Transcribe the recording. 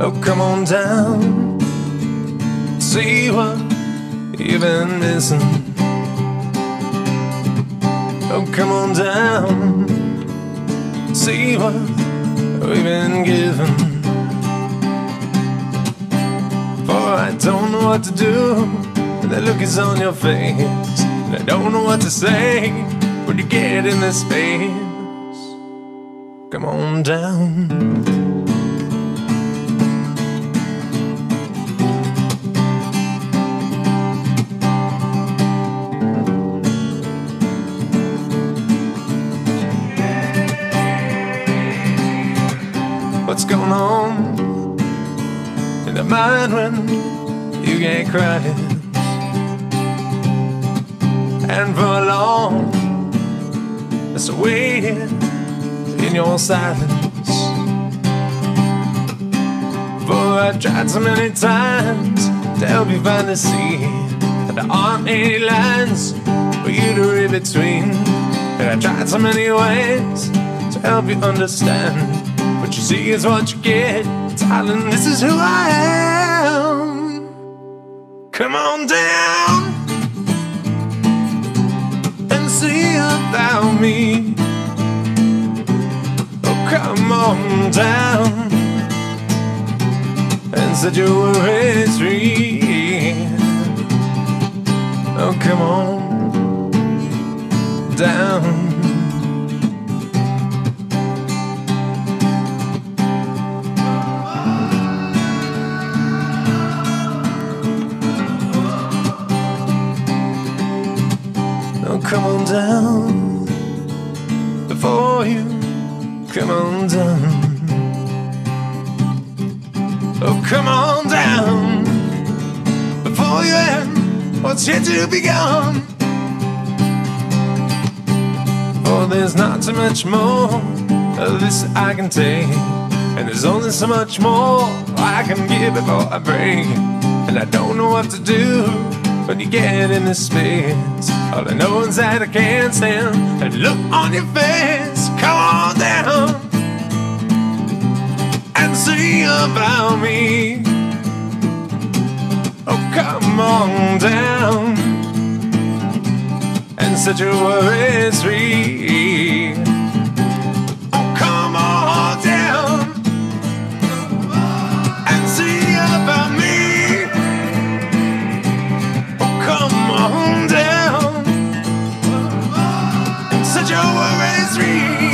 Oh, come on down, see what you've been missing. Oh, come on down, see what we've been given. For I don't know what to do when the look is on your face, and I don't know what to say when you get in this space. Come on down. What's going on in the mind when you get quiet? And for long, it's waiting in your silence. For I've tried so many times to help you find the sea, and there aren't any lines for you to read between. And I've tried so many ways to help you understand. What you see is what you get, darling, this is who I am. Come on down and see about me. Oh, come on down and set your worries free. Oh, come on down. Come on down before you come on down. Oh, come on down before you end what's yet to be gone. For there's not too much more of this I can take, and there's only so much more I can give before I break. And I don't know what to do when you get in this space. All I know is that I can't stand that look on your face. Come on down and see about me. Oh, come on down and set your worries free. Oh, come on down and see about me. Come on down, set your worries free.